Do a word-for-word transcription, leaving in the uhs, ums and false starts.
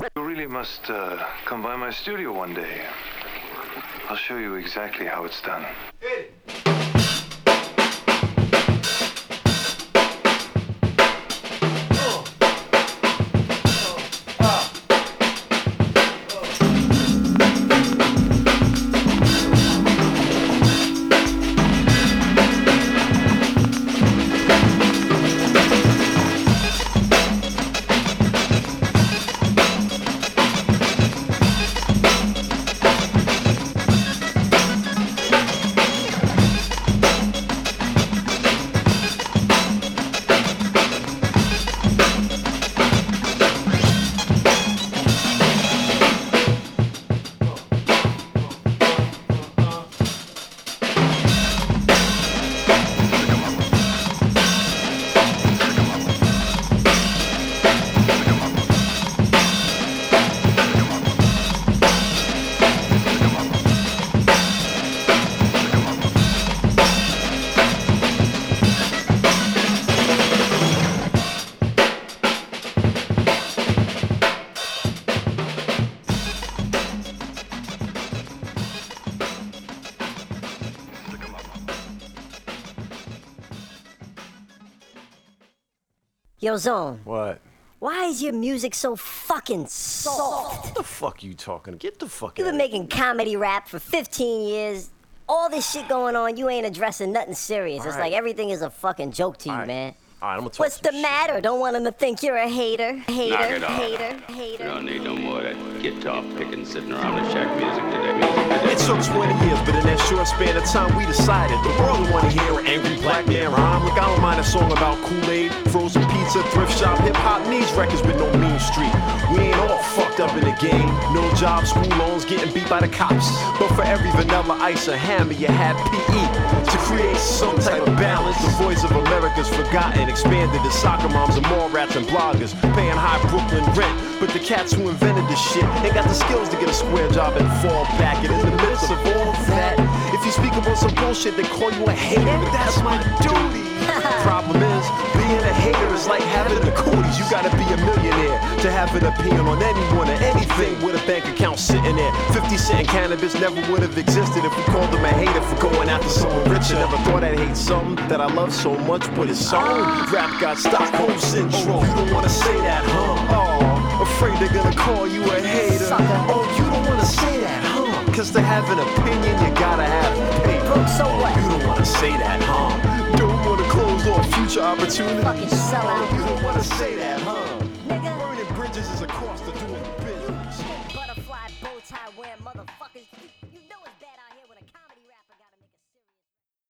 You really must uh, come by my studio one day. I'll show you exactly how it's done. Hey. Yo, Zone. What? Why is your music so fucking soft? What the fuck you talking? Get the fuck You've out been of making comedy rap for fifteen years. All this shit going on, you ain't addressing nothing serious. All It's right. like everything is a fucking joke to you, All right. man. All right, I'm gonna talk What's some the shit. matter? Don't want him to think you're a hater. Hater, Knock it off. hater, We hater. don't need no more of that guitar picking sitting around and shack music today. Music today. It took twenty years, but in that short span of time, we decided the world would want to hear an angry black man rhyme. Look, I don't mind a song about Kool-Aid, frozen pizza, thrift shop. Hip-hop needs records with no mean street. We ain't all fucked up in the game. No job, school loans, getting beat by the cops. But for every vanilla ice or hammer, you had P E to create some type of balance. The voice of America's forgotten, expanded to soccer moms and mall rats and bloggers, paying high Brooklyn rent. But the cats who invented this shit ain't got the skills to get a square job and fall back. And in the midst of all that, if you speak about some bullshit, they call you a hater. But that's my duty. Problem is, being a hater is like having the cooties. You gotta be a millionaire to have an opinion on anyone or anything with a bank account sitting there. fifty cent cannabis never would have existed if we called him a hater for going after someone richer. Never thought I'd hate something that I love so much, but it's so. Rap got Stockholm syndrome. You don't wanna say that, huh? Oh, afraid they're gonna call you a hater. Oh, you don't wanna say that, huh? Cause to have an opinion, you gotta have paper. So what? You don't wanna say that, huh? Don't wanna close off future opportunities. Fucking sellout. You don't wanna say that, huh? Nigga. Burning bridges is a cost of doing business. Butterfly bow tie wearing motherfuckers.